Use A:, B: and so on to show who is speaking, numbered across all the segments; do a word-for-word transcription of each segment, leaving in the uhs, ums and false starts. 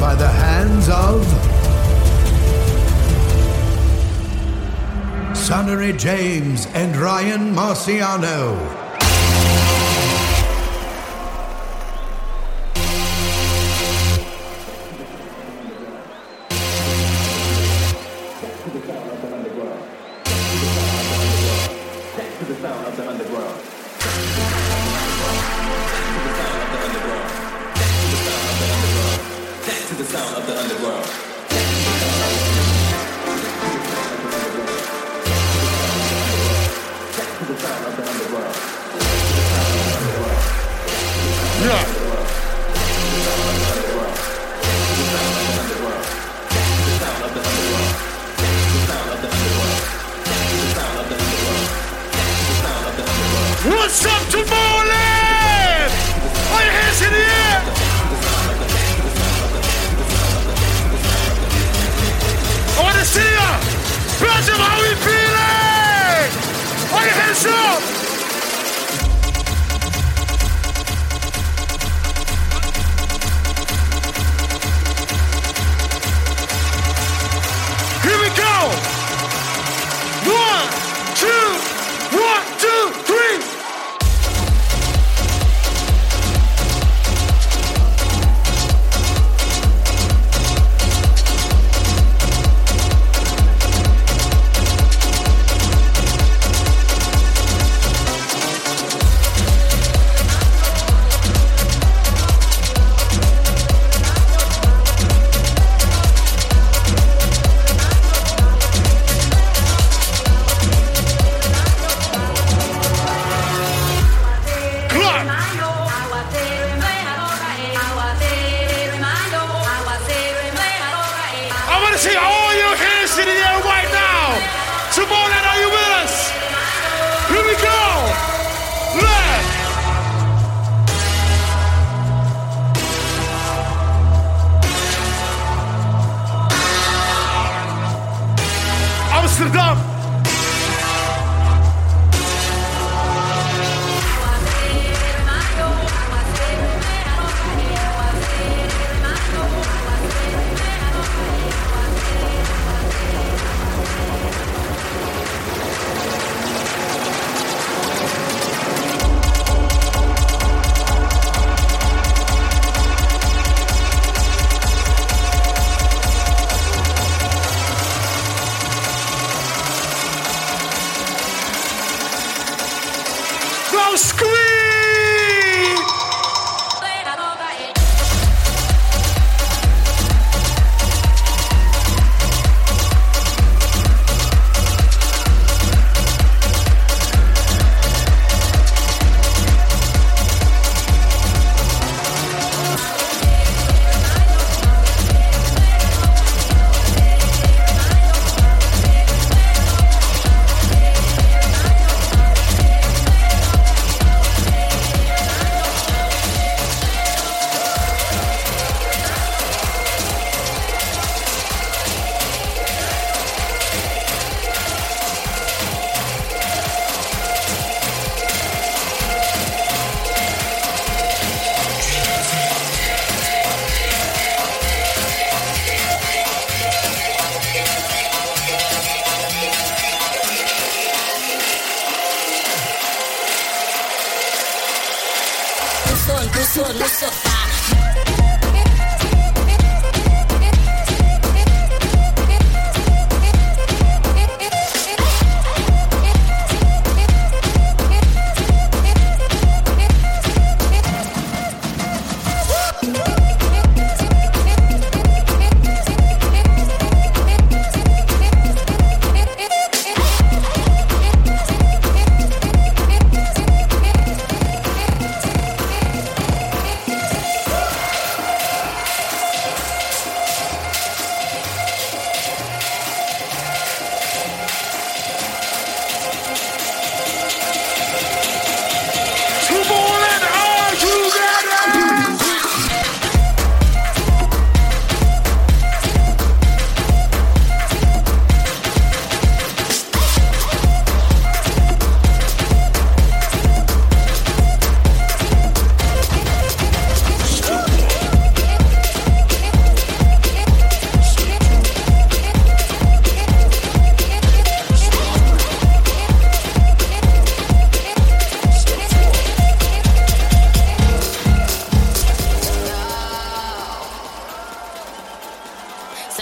A: by the hands of Sonnery James and Ryan Marciano.
B: What's up, Tomorrowland? All your hands in the air. I want to see ya. Belgium, how we feeling? All your hands up. Here we go. One, two, one, two, three.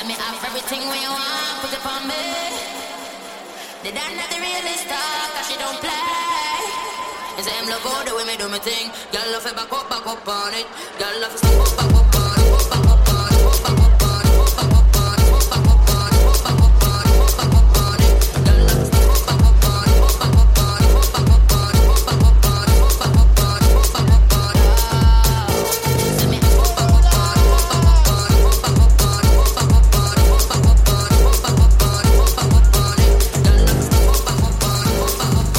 C: Send me off everything when you want, put it on me. They done not the realest talk, cause she don't play. And say him love all the way me do me thing. Girl love it back up, back up on it. Girl love it step up, back up on it. Back up on it, back up on it, back up on it, back up on it, back up on it, back up on it, back up on it. Girl love it step up, back up on it, back up on it, back up on it, back up on it, back up on it, back up on it. Send me back up on it, back up on it, back up on it, back up on it, back up on it, back up on it, back up on it. Girl love it step up, back up on it, back up on it, back up on it, back up on it, back up on it, back up on it, back up on it.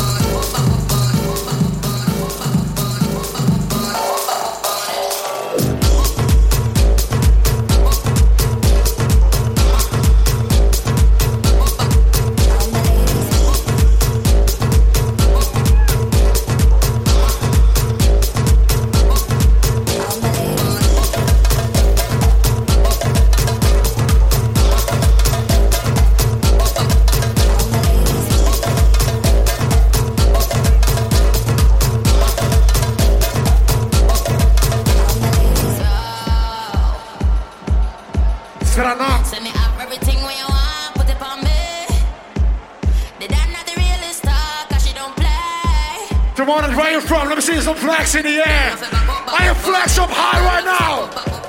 B: Strana.
C: Send me up everything when you want, put it on me. They done not the realest talk, cause she don't play.
B: Demonic, where you from? Let me see some flags in the air. Are you flags up high right now?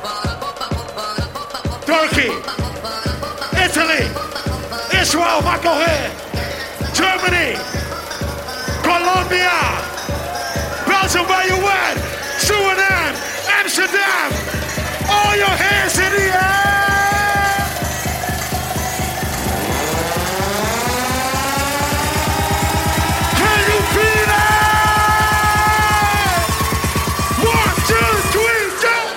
B: Turkey, Italy, Israel, Michael here, Germany, Colombia, Belgium, where you at? Suriname, Amsterdam. All your hands in the air. Can you feel it? One, two, three, jump!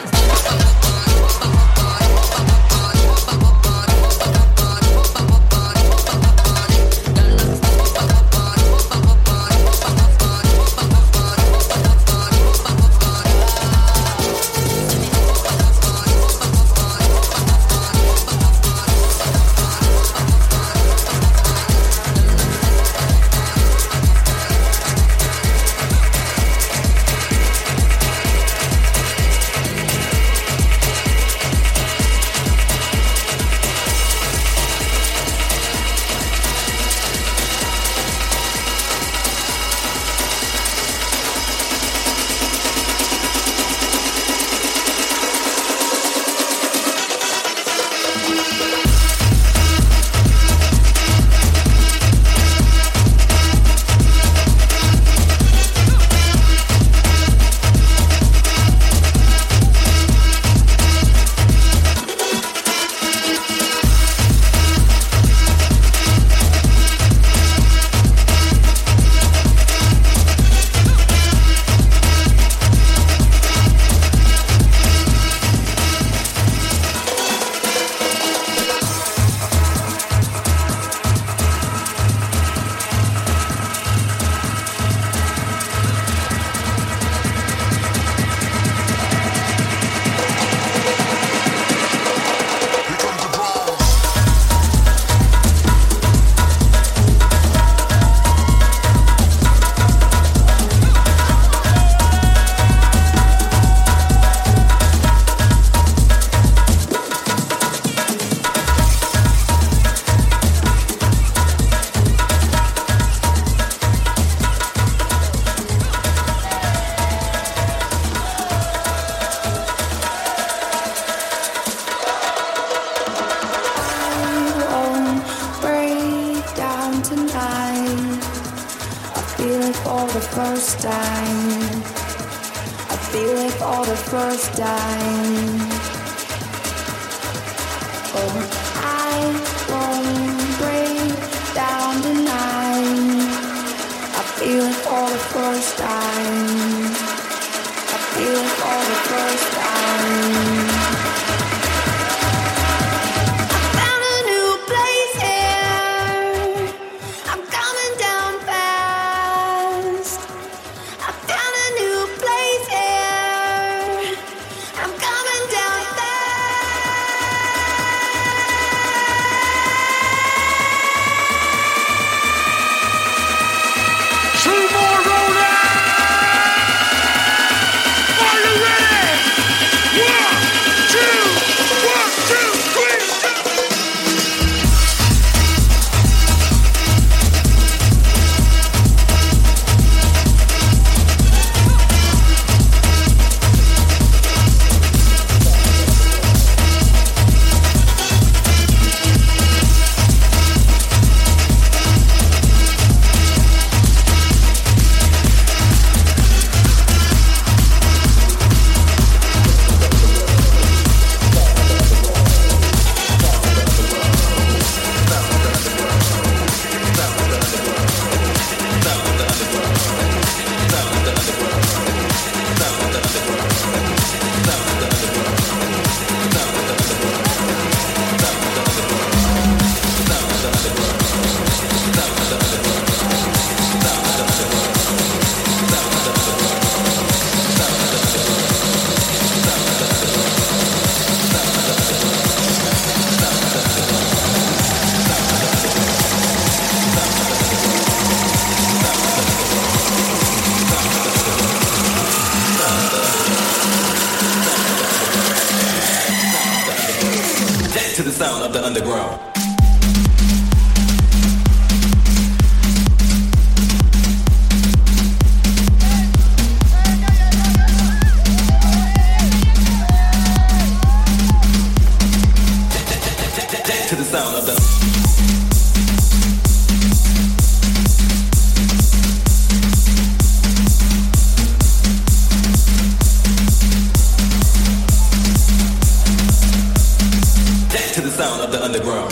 D: to the sound of the underground. To the sound of the to the sound of the underground.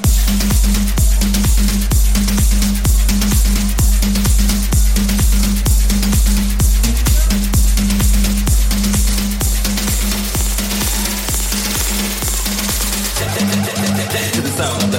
D: To the sound of the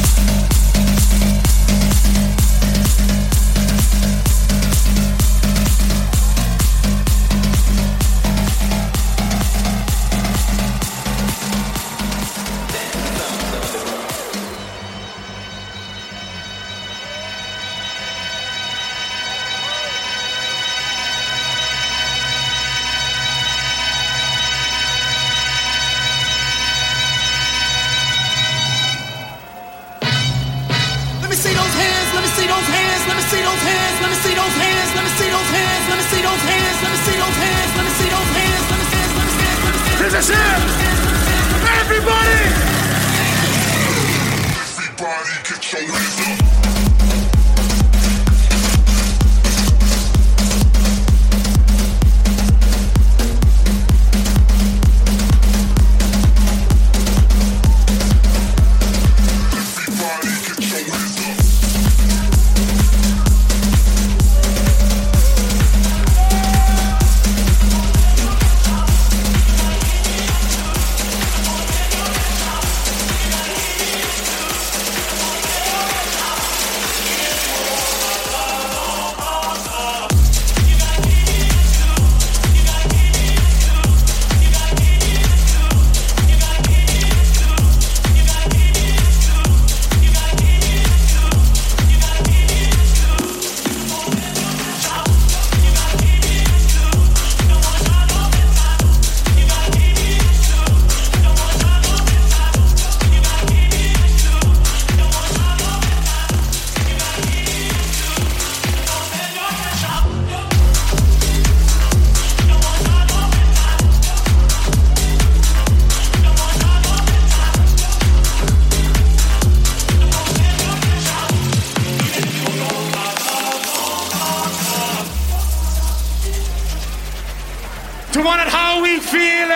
B: To want it how we feeling.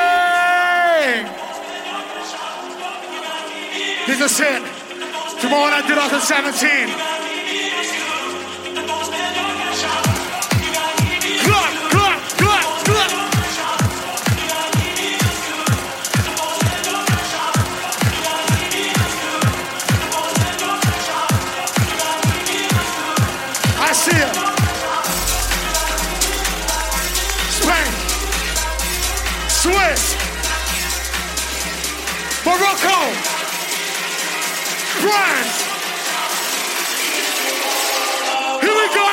B: This is it. Tomorrow night twenty seventeen. Clap, clap, clap, clap. I see it. Spain. Swiss, Morocco, France. Here we go.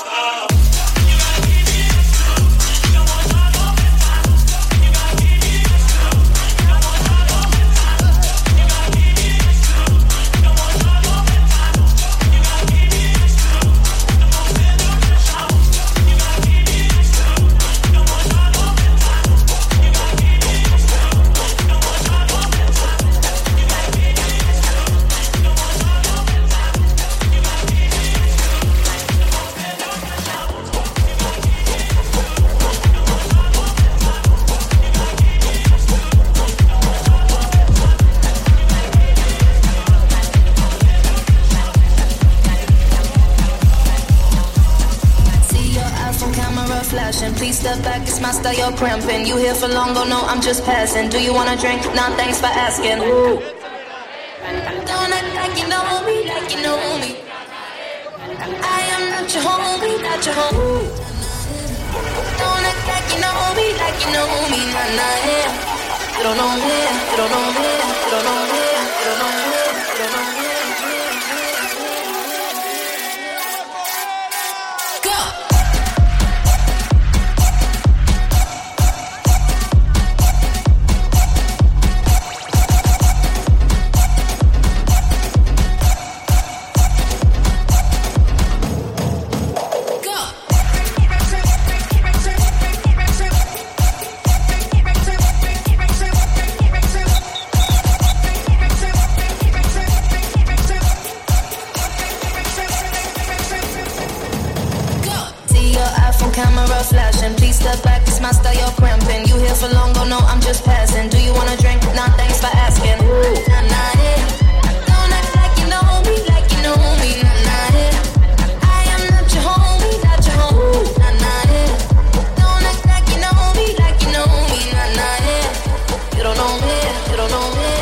E: Please step back, it's my style, you're cramping. You here for long, go no, I'm just passing. Do you wanna drink? Nah, thanks for asking. Ooh. Don't act like you know me, like you know me. I am not your homie, not your homie. Don't act like you know me, like you know me. Nah, nah, yeah. You don't know me, you don't know me, you don't know me, you don't know me, you don't know me. step back, it's my style, you're cramping. You here for long, go no, I'm just passing. Do you wanna drink? Nah, thanks for asking. Nah, nah, yeah. Don't act like you know me, like you know me. Nah, nah, yeah. I am not your homie, not your homie. Nah, nah, yeah. Don't act like you know me, like you know me. Nah, nah, yeah. You don't know me, you don't know me.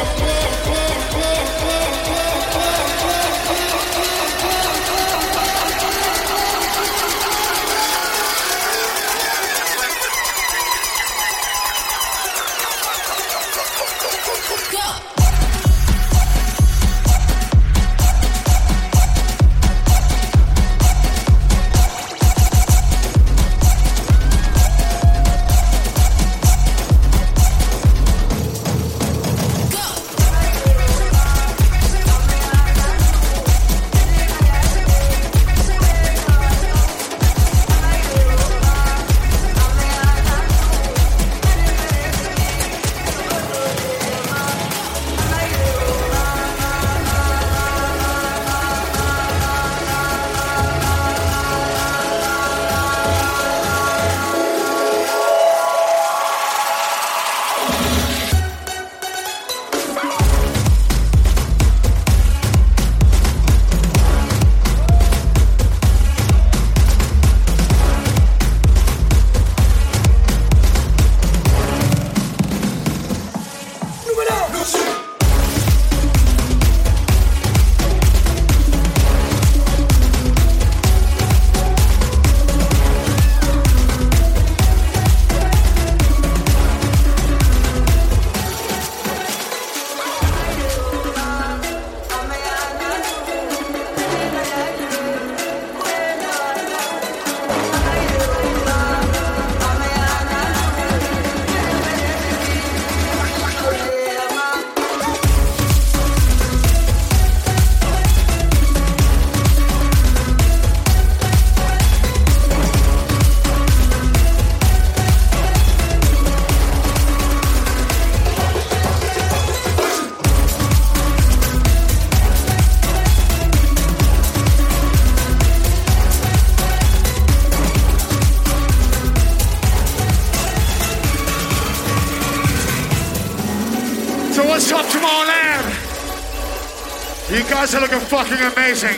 B: You guys are looking fucking amazing.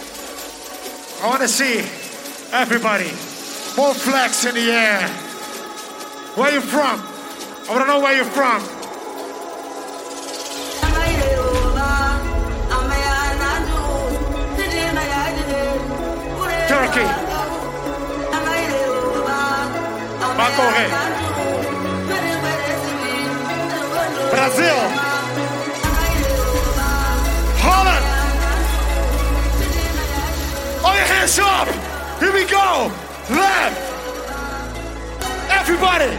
B: I want to see everybody. More flex in the air. Where you from? I want to know where you're from. Turkey. Makohe. Brazil. Holland! All your hands up! Here we go! Left! Everybody!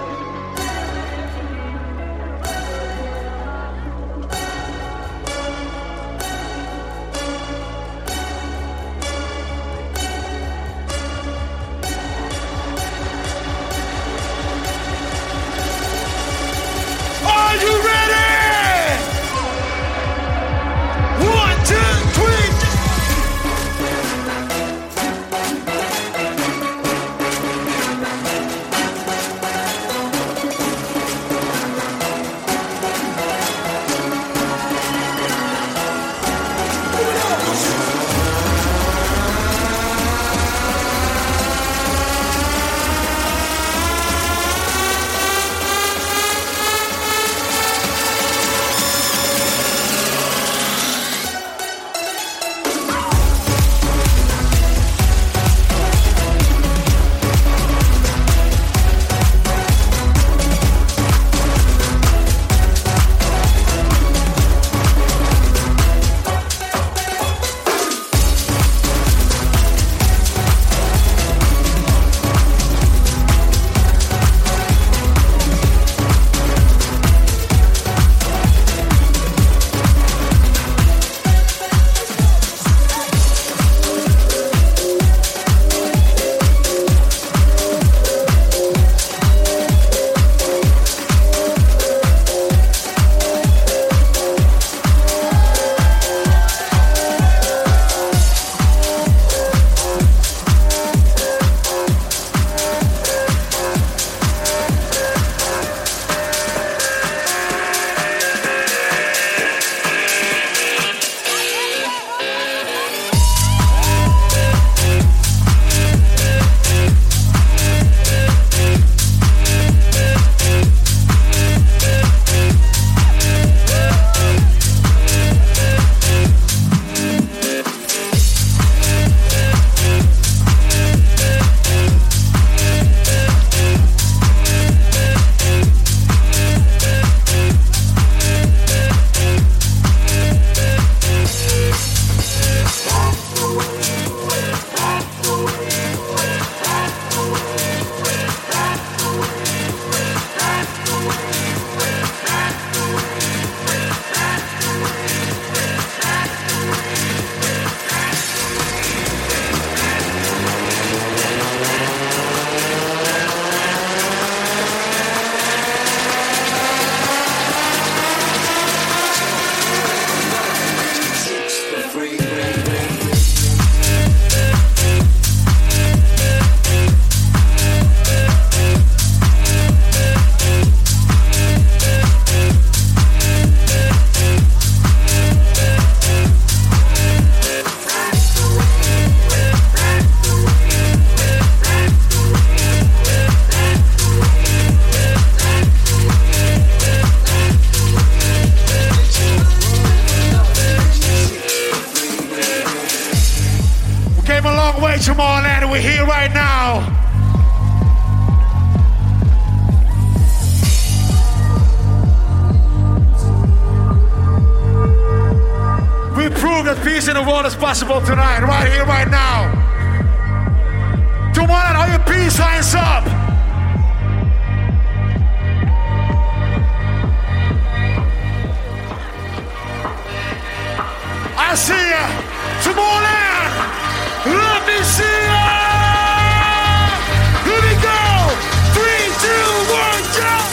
B: Are you ready? Tomorrowland, we're here right now. We prove that peace in the world is possible tonight, right here, right now. Tomorrowland, all your peace signs up. I see ya. Tomorrowland, let me see ya. Here we go. Three, two, one, go.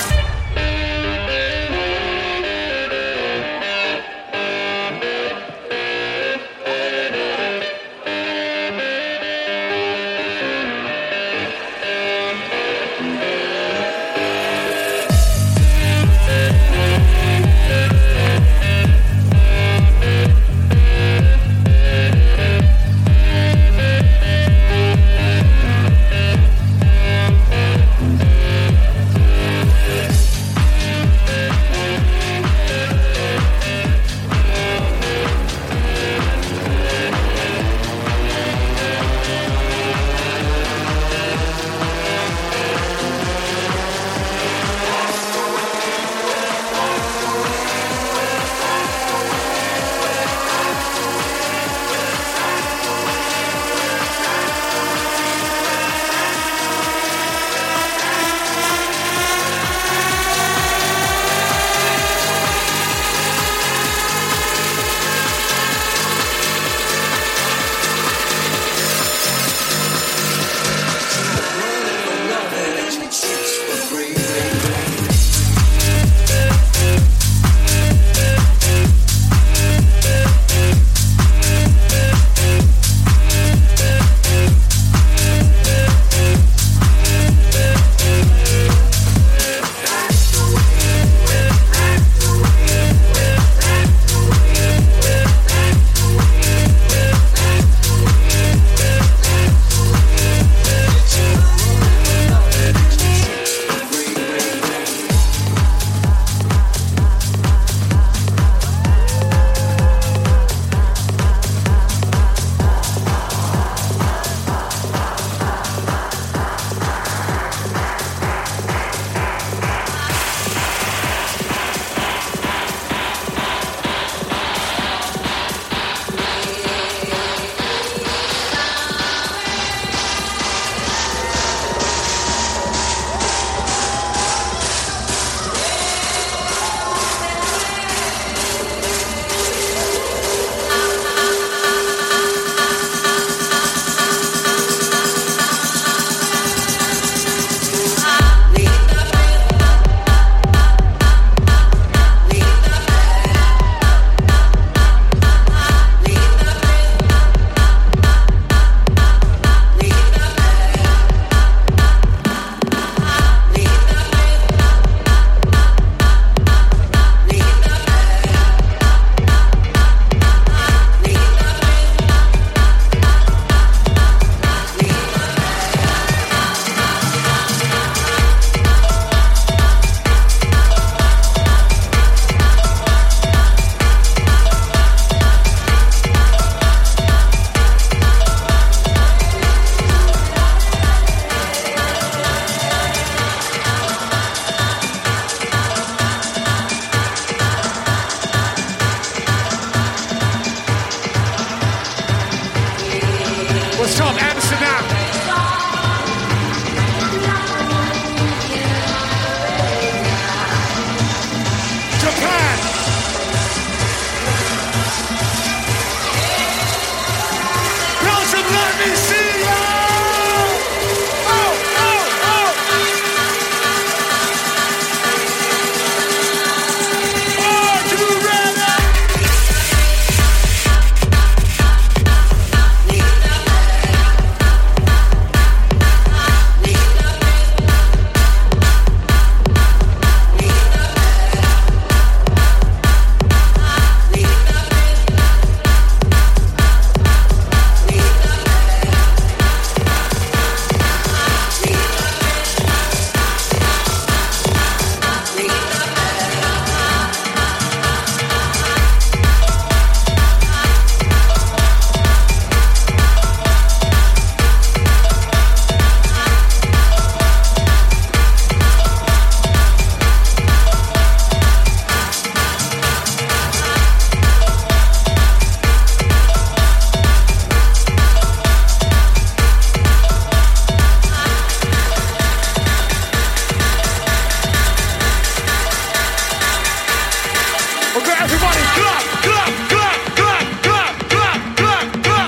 B: Everybody clap, clap, clap, clap, clap, clap, clap, clap.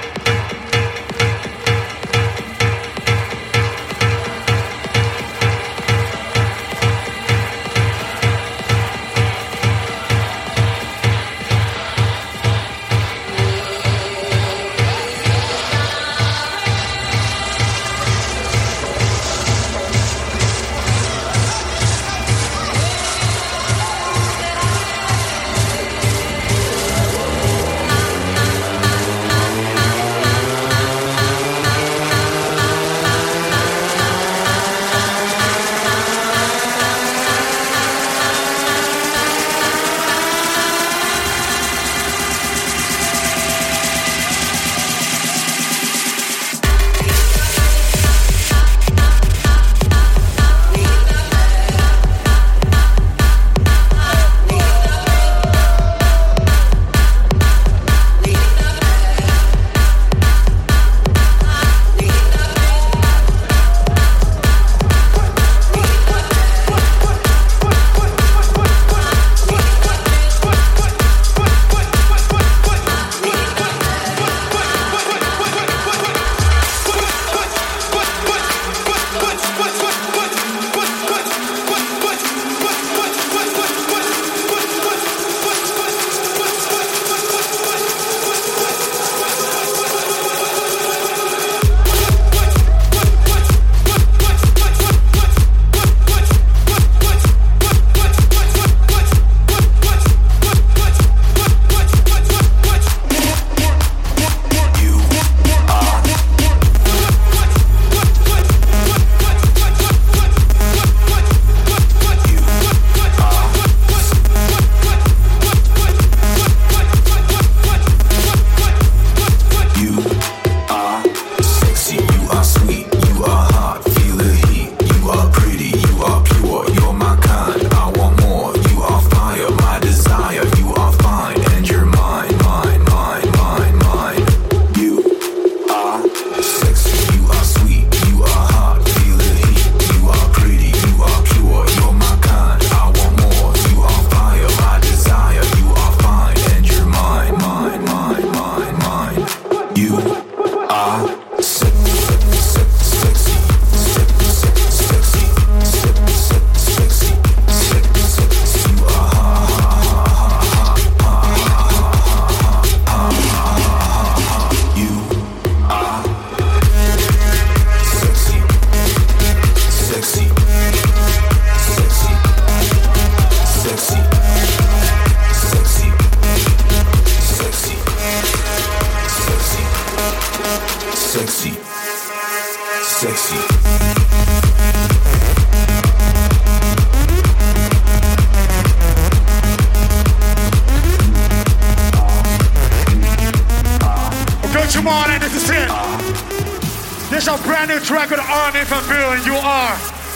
B: This is a brand new track with Arne van Buuren, and you are.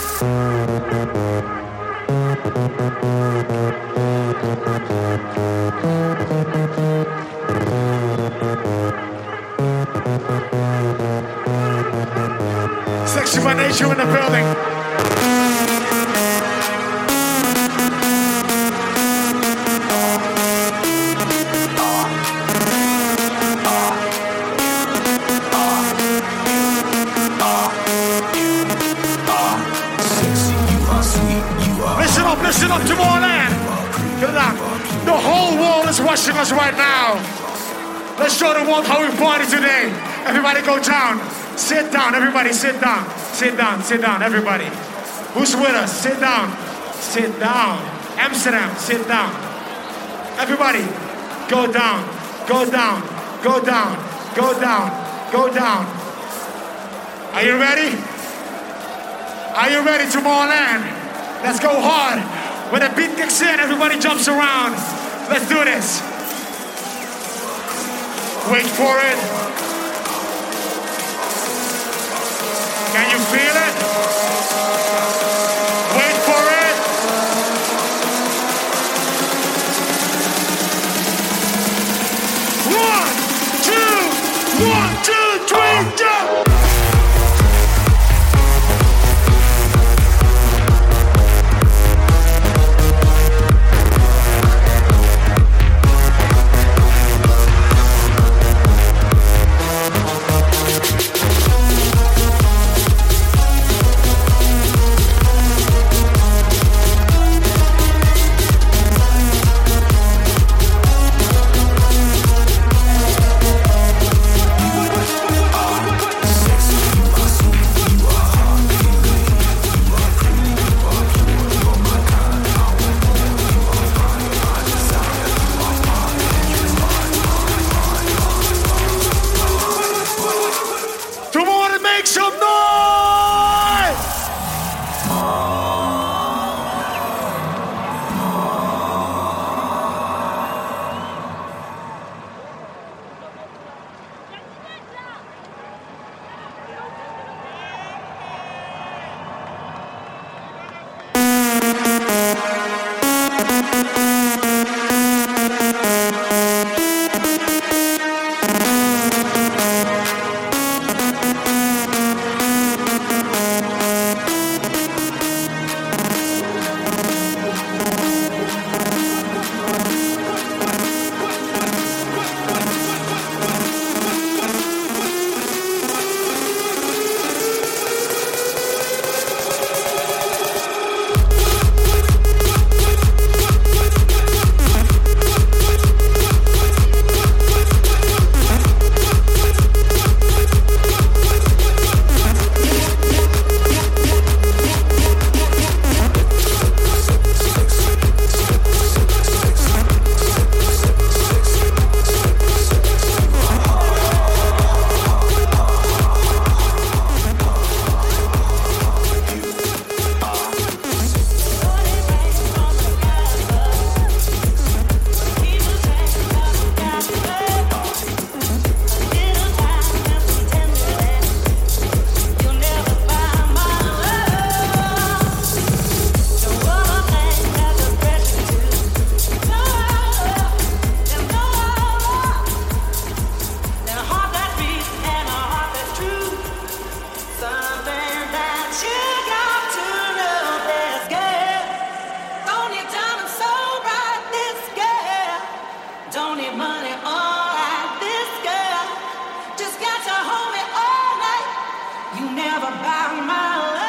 B: Sexy by Nature in the building. Listen up, Tomorrowland. Good luck. The whole world is watching us right now. Let's show the world how we party today. Everybody go down. Sit down. Everybody sit down. Sit down. Sit down. Everybody. Who's with us? Sit down. Sit down. Amsterdam. Sit down. Everybody. Go down. Go down. Go down. Go down. Go down. Are you ready? Are you ready, Tomorrowland? Let's go hard. When the beat kicks in, everybody jumps around. Let's do this. Wait for it. Can you feel it? Wait for it. One, two, one, two, three, jump.
F: money, money, alright. This girl just got to hold me all night. You never buy my love.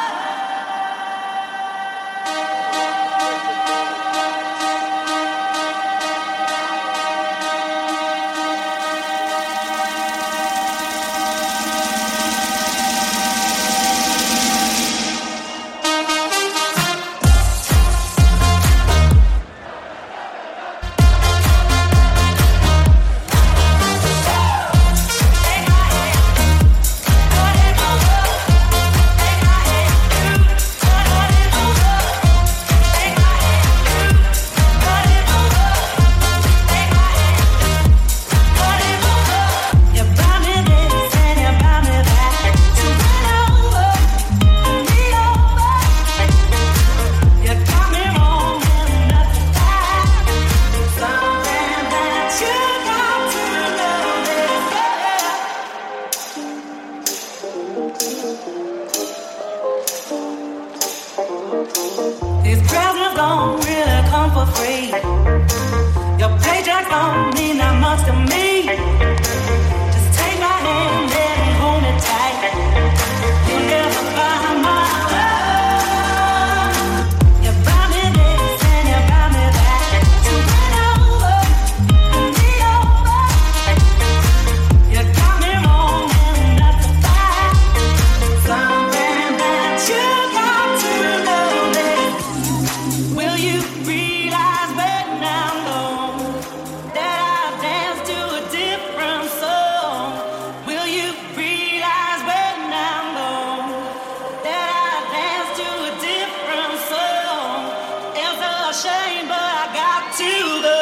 F: These presents don't really come for free. Your paycheck don't mean that much to me. Just take my hand and hold it tight. You'll never buy my love. You buy me this and you buy me that. So run over and be over. You got me wrong and that's a fact. Something that you got to know. Will you realize when I'm gone that I dance to a different song? Will you realize when I'm gone that I dance to a different song? It's a shame, but I got to go.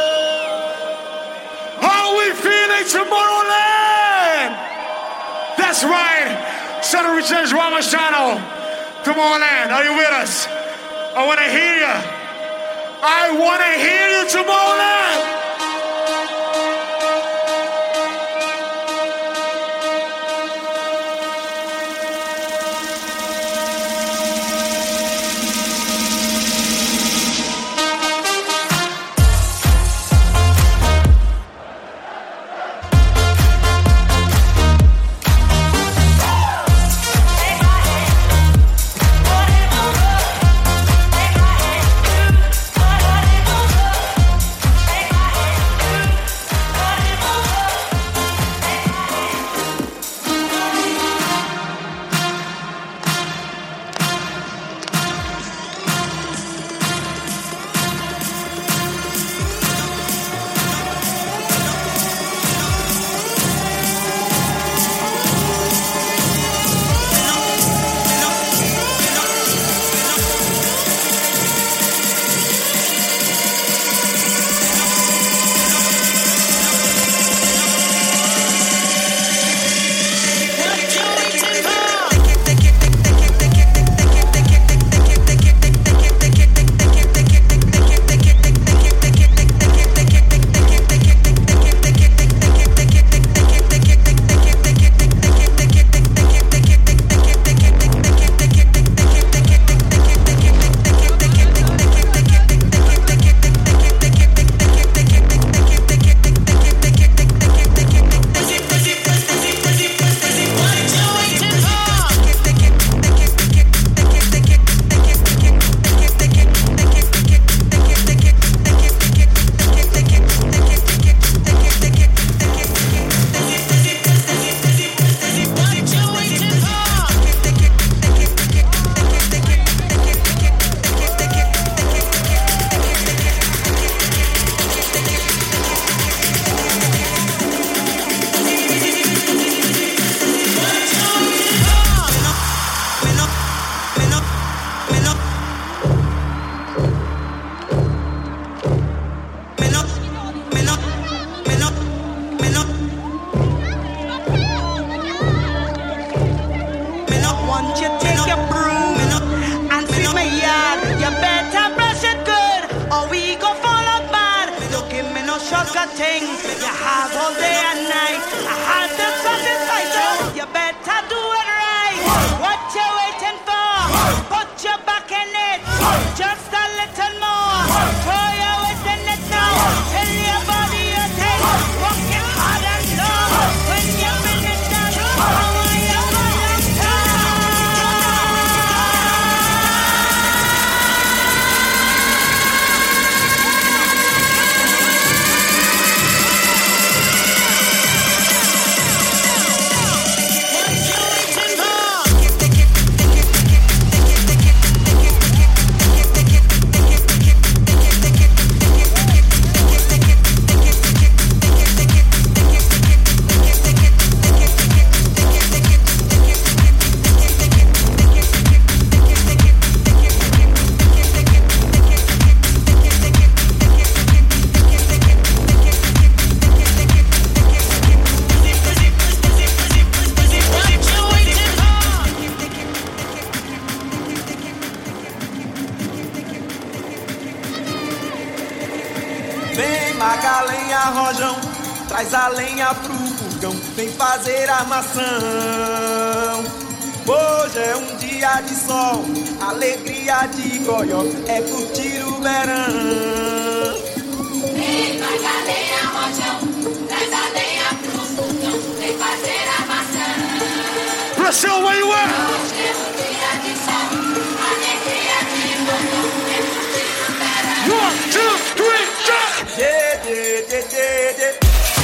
B: How we feeling, Tomorrowland? That's right. Son of Returns Ramashano. Tomorrowland, are you with us? I want to hear you. I want to hear you, Tomorrowland.
F: Thing. You have all day and night. I have to satisfy you. You better do it right. What you waiting for? Put your back in it. Just a little more. Throw your weight in it now. Tell your body your thing.
G: maga, lenha, rojão, traz a lenha pro fogão, vem fazer armação. Hoje é um dia de sol, alegria de goió, é curtir o verão.
C: Vem maga, lenha, rojão, traz a lenha pro fogão, vem fazer armação.
B: Brasil, where you at?
C: Hoje é um dia de sol, alegria de goió, é curtir o verão.
B: One, two, three, jump!
G: Yeah, yeah, yeah, yeah, yeah.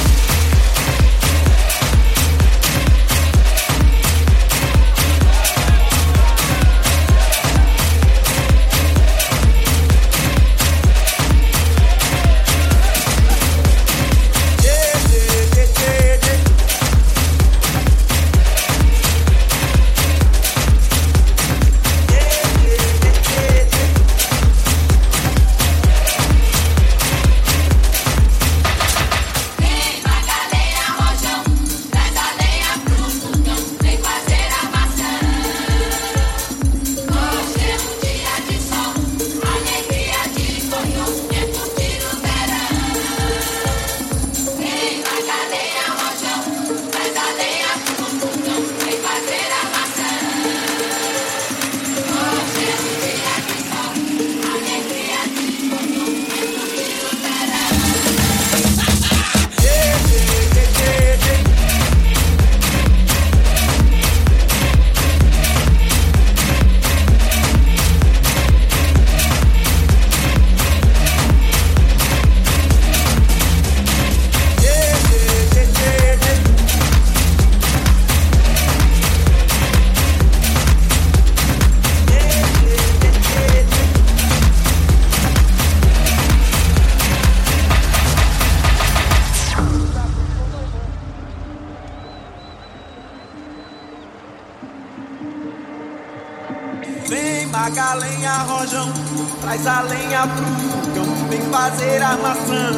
G: Maga, lenha, rojão, traz a lenha pro fogão, vem fazer armação.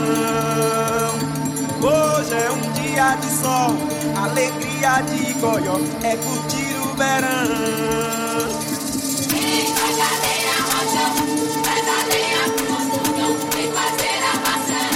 G: Hoje é um dia de sol, alegria de goió, é curtir o verão.
C: Vem maga, lenha, rojão, traz a lenha pro fogão, vem fazer armação.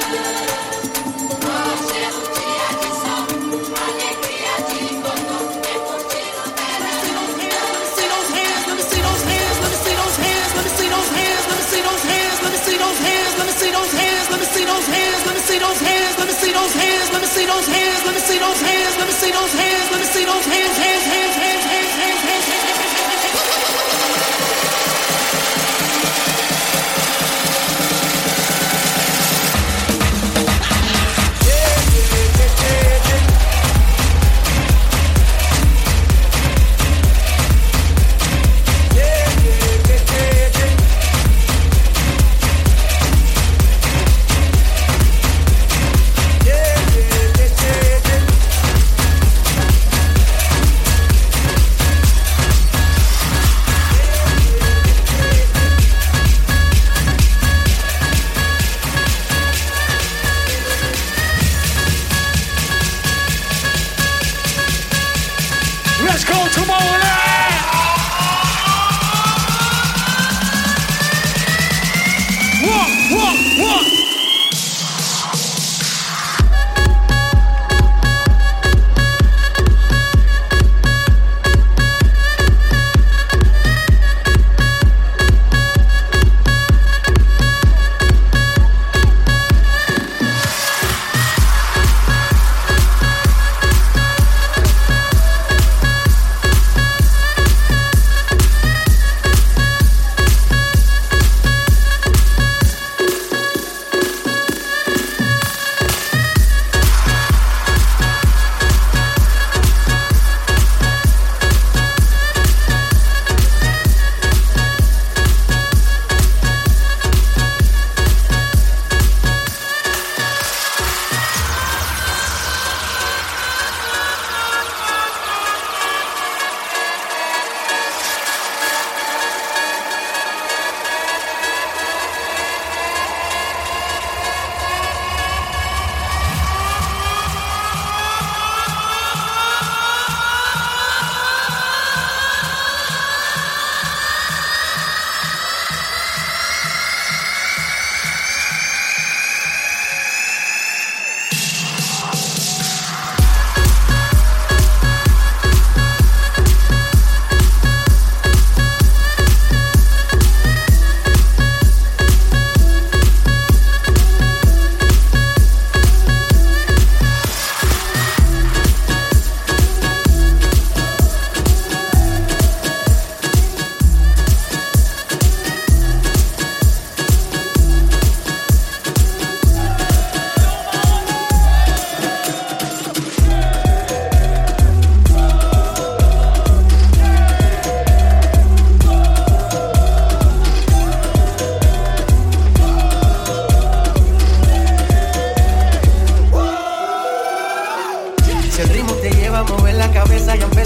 C: Hoje é um dia de sol, alegria de goió, é curtir o verão.
F: Let me see those hands, let me see those hands, let me see those hands, let me see those hands, let me see those hands, let me see those hands, let me see those hands, let me see those hands, let me see those hands, let me see those hands, let me see those hands, let me see those hands, let me see those hands, hands, hands, hands, hands, hands, hands, hands.
B: Let's go Tomorrowland! One, one, one!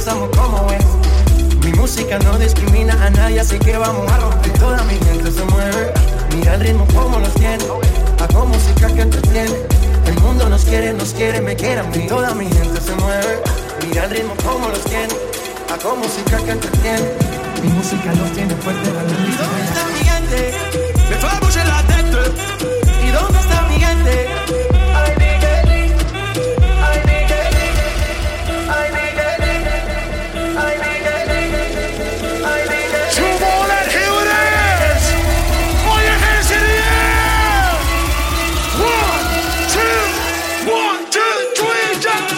G: somos como es. Mi música no discrimina a nadie, así que vamos a romper. Toda mi gente se mueve, mira el ritmo como los tiene. Hago música que entretiene. El mundo nos quiere, nos quiere, me quiere a mí. Toda mi gente se mueve, mira el ritmo como los tiene. Hago música que entretiene. Mi música los tiene fuerte. ¿Y dónde está mi gente? Me fue a bouger la tête. ¿Y dónde está mi gente? Ay, mi gente. Ay, mi gente. Ay, mi gente. Ay, mi gente. Ay, mi gente.
B: Come on, let's hear what it is. Put your hands in the air. One, two, one, two, three, jump.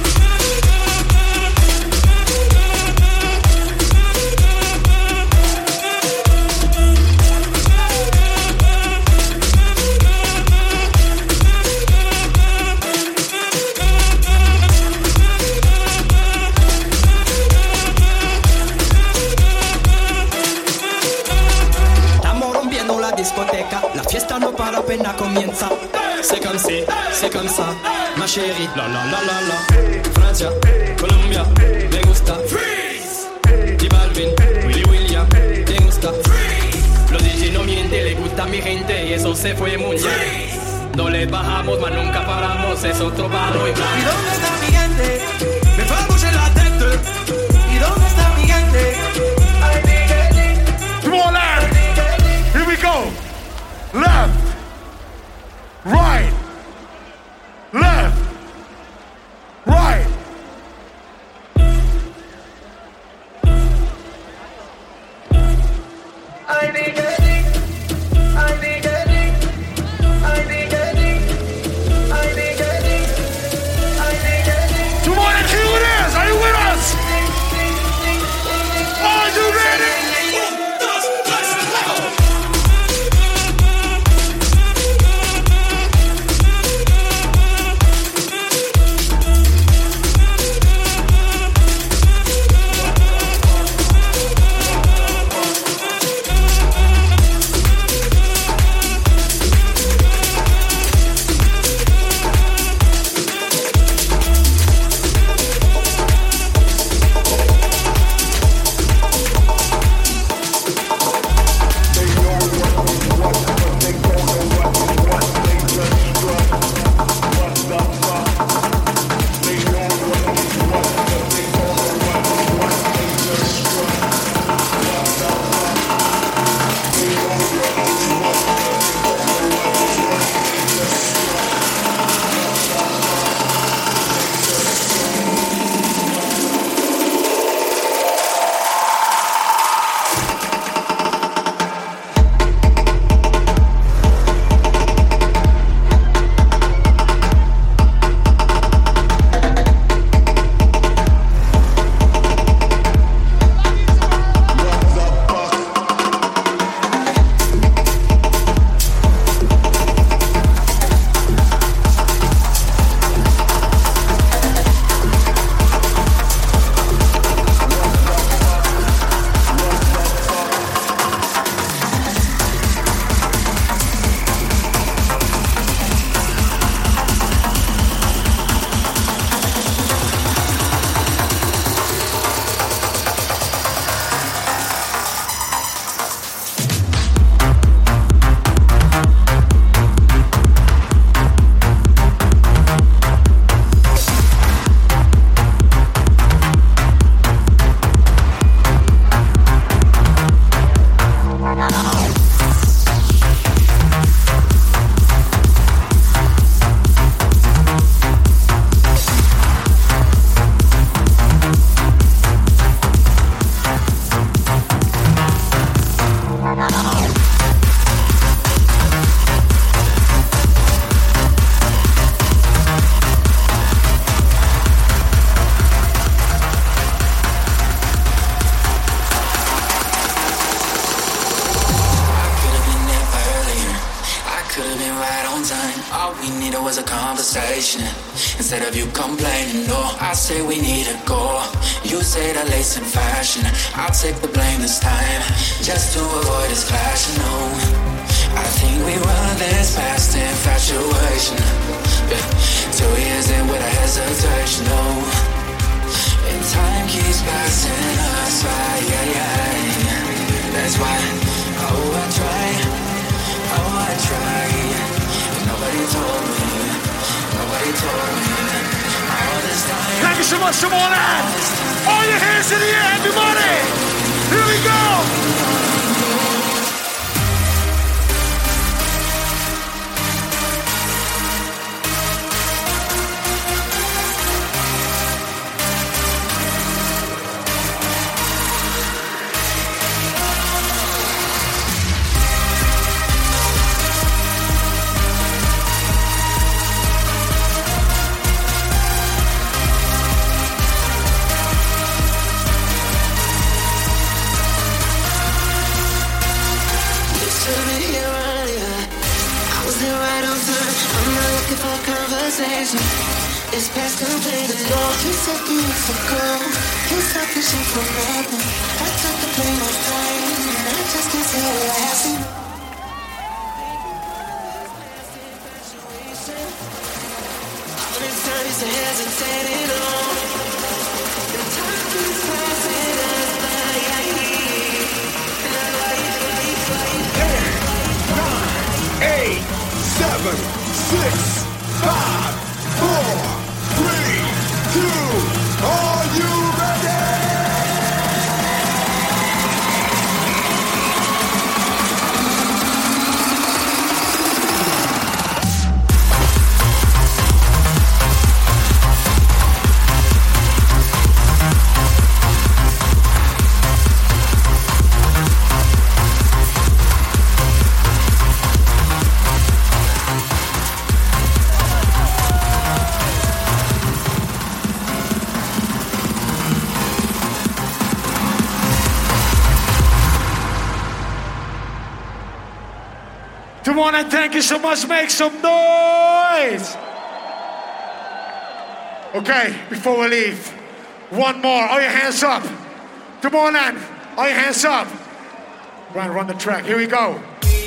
H: La fiesta no para, apenas comienza. C'est comme si, c'est comme ça, ma chérie. La la la la la. Francia, Colombia, me gusta. Freeze. J Balvin, Willy William, me gusta. Freeze. Los D J no mienten, le gusta a mi gente y eso se fue muy bien. No le bajamos, mas nunca paramos, es otro palo y blanco.
G: ¿Y dónde está mi gente? Me fue a bouger la tête. ¿Y dónde está mi gente? Ay, mi gente.
B: Come on, lad. Here we go. Left, right, left, right.
G: I need it. I need it. I need it. I need it. I need it.
B: Come on and see who it is. Are you with us? Are you ready?
I: Instead of you complaining, no, I say we need to go. You say that lace in fashion, I'll take the blame this time, just to avoid this clash, you know. I think we run this past infatuation, yeah. Two years in with a hesitation, no. And time keeps
B: much more that. All your hands in the air, everybody. Here we go.
J: It's past completed, Lord. You said you were cool. You stopped the shit for nothing. I took the pain of time, and I just can't see it lasting. All this time used to hesitate it all. The time is passing us by.
K: Nine, eight, seven, six, five, four. Three, two, are you ready?
B: Come on and thank you so much. Make some noise. Okay, before we leave, one more. All your hands up. Come on then. All your hands up. Run, run the track. Here we go.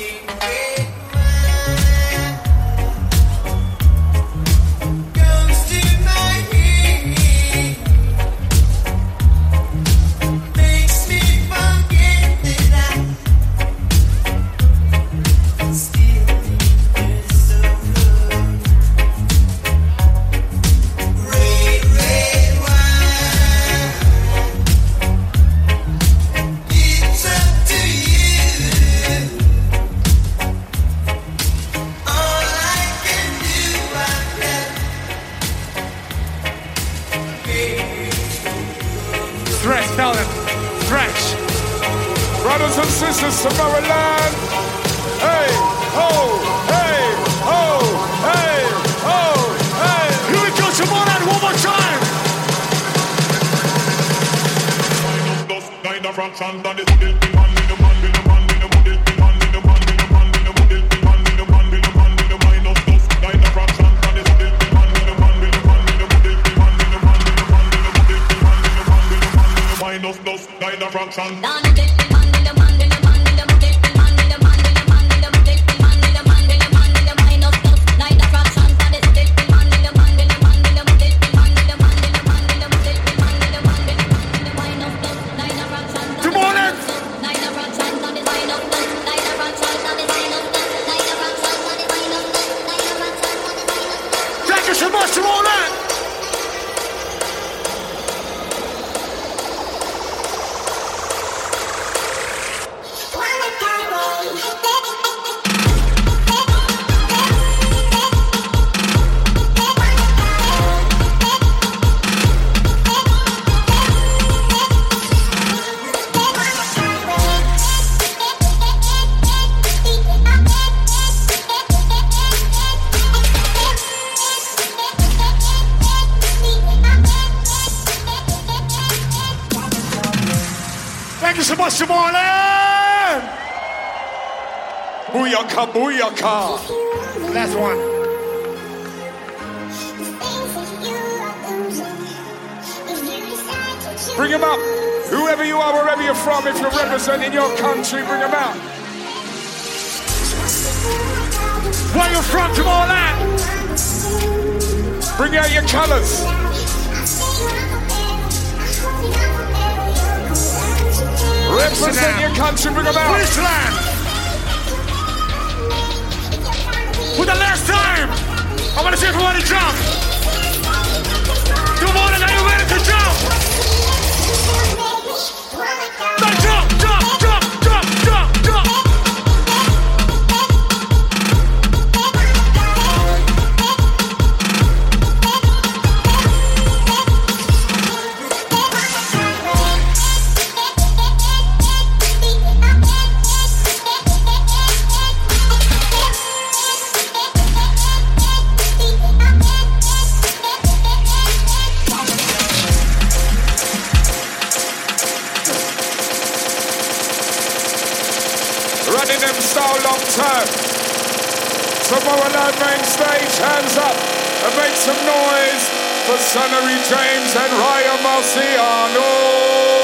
K: Sisters from Maryland. Hey, ho, hey, ho, hey, ho, hey.
B: Here we go, Simona, one more time.
K: Minus dos, nine of fraction.
B: Somaliland!
K: Booyaka, booyaka!
B: Last one.
K: Bring him up. Whoever you are, wherever you're from, if you're representing your country, bring him out.
B: Where you from, Somaliland?
K: Bring out your colors. Represent your country, bring them out.
B: Queensland. For the last time, I want to see everybody jump. Good morning, are you ready to
K: running them style long term. Tomorrowland main stage, hands up and make some noise for Sonnery James and Ryan Marciano.